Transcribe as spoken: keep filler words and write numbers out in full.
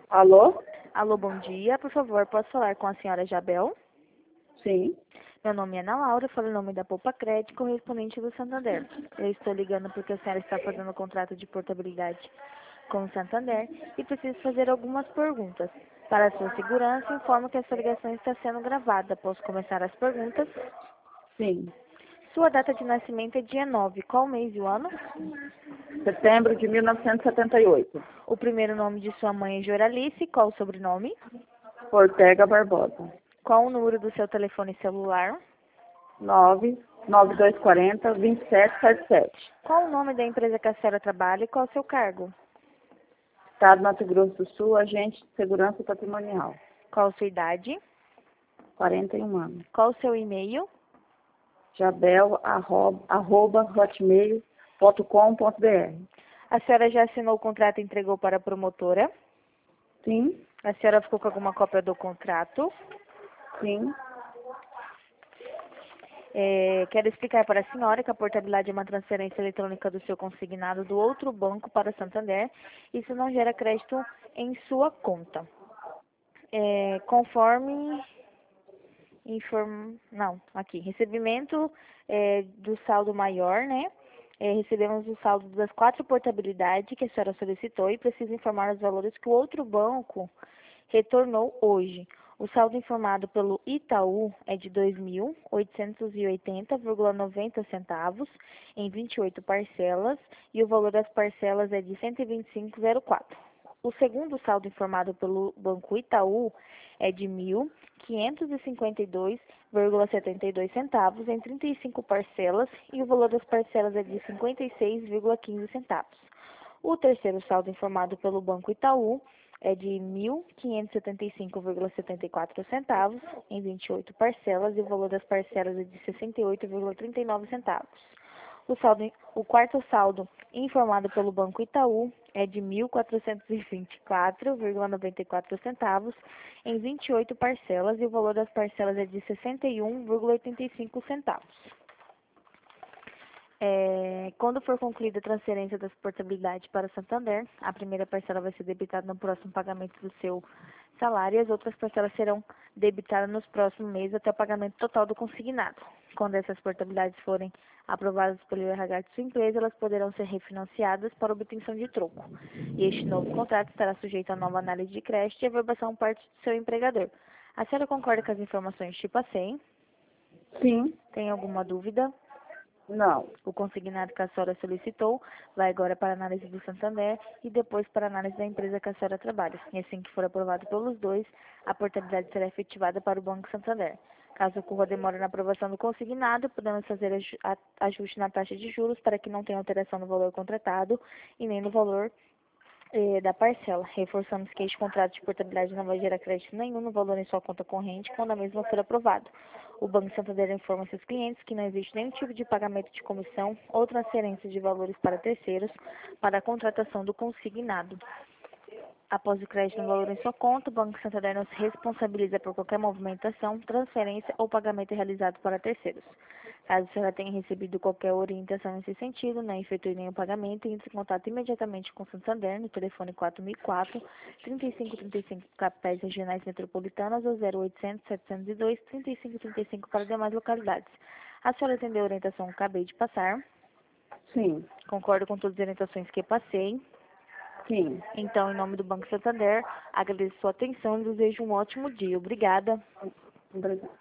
Alô? Alô, bom dia. Por favor, posso falar com a senhora Jabel? Sim. Meu nome é Ana Laura, falo em nome da Poupa Crédito, correspondente do Santander. Eu estou ligando porque a senhora está fazendo um contrato de portabilidade com o Santander e preciso fazer algumas perguntas. Para a sua segurança, informo que essa ligação está sendo gravada. Posso começar as perguntas? Sim. Sua data de nascimento é dia nove. Qual mês e o ano? Setembro de mil novecentos e setenta e oito. O primeiro nome de sua mãe é Joralice. Qual o sobrenome? Ortega Barbosa. Qual o número do seu telefone celular? nove nove dois quatro zero, dois sete sete sete. Qual o nome da empresa que a senhora trabalha e qual o seu cargo? Estado do Mato Grosso do Sul, agente de segurança patrimonial. Qual a sua idade? quarenta e um anos. Qual o seu e-mail? Jabel, arroba, arroba hotmail ponto com ponto br. A senhora já assinou o contrato e entregou para a promotora? Sim. A senhora ficou com alguma cópia do contrato? Sim. É, quero explicar para a senhora que a portabilidade é uma transferência eletrônica do seu consignado do outro banco para o Santander. Isso não gera crédito em sua conta. É, conforme inform... não, aqui, recebimento é, do saldo maior, né? É, recebemos o saldo das quatro portabilidades que a senhora solicitou e precisa informar os valores que o outro banco retornou hoje. O saldo informado pelo Itaú é de dois mil oitocentos e oitenta vírgula noventa centavos em vinte e oito parcelas e o valor das parcelas é de cento e vinte e cinco vírgula zero quatro. O segundo saldo informado pelo Banco Itaú é de mil quinhentos e cinquenta e dois vírgula setenta e dois centavos em trinta e cinco parcelas e o valor das parcelas é de cinquenta e seis vírgula quinze centavos. O terceiro saldo informado pelo Banco Itaú é de mil quinhentos e setenta e cinco vírgula setenta e quatro centavos em vinte e oito parcelas e o valor das parcelas é de sessenta e oito vírgula trinta e nove centavos. O, saldo, o quarto saldo informado pelo Banco Itaú é de mil quatrocentos e vinte e quatro vírgula noventa e quatro centavos em vinte e oito parcelas e o valor das parcelas é de sessenta e um vírgula oitenta e cinco centavos. É, quando for concluída a transferência das portabilidades para o Santander, a primeira parcela vai ser debitada no próximo pagamento do seu salário e as outras parcelas serão debitadas nos próximos meses até o pagamento total do consignado. Quando essas portabilidades forem aprovadas pelo I R H de sua empresa, elas poderão ser refinanciadas para obtenção de troco. E este novo contrato estará sujeito a nova análise de crédito e averbação parte do seu empregador. A senhora concorda com as informações que te passei? Sim. Tem alguma dúvida? Não. O consignado que a senhora solicitou vai agora para a análise do Santander e depois para a análise da empresa que a senhora trabalha. E assim que for aprovado pelos dois, a portabilidade será efetivada para o Banco Santander. Caso ocorra demora na aprovação do consignado, podemos fazer ajuste na taxa de juros para que não tenha alteração no valor contratado e nem no valor eh, da parcela. Reforçamos que este contrato de portabilidade não vai gerar crédito nenhum no valor em sua conta corrente quando a mesma for aprovado. O Banco Santander informa seus clientes que não existe nenhum tipo de pagamento de comissão ou transferência de valores para terceiros para a contratação do consignado. Após o crédito no valor em sua conta, o Banco Santander não se responsabiliza por qualquer movimentação, transferência ou pagamento realizado para terceiros. Caso a senhora tenha recebido qualquer orientação nesse sentido, não efetue nenhum pagamento, entre em contato imediatamente com o Santander no telefone quatro mil e quatro, trinta e cinco trinta e cinco capitais regionais metropolitanas ou zero oitocentos, setecentos e dois, trinta e cinco trinta e cinco para demais localidades. A senhora atendeu a orientação que acabei de passar? Sim. Concordo com todas as orientações que passei. Sim. Então, em nome do Banco Santander, agradeço sua atenção e desejo um ótimo dia. Obrigada. Obrigada.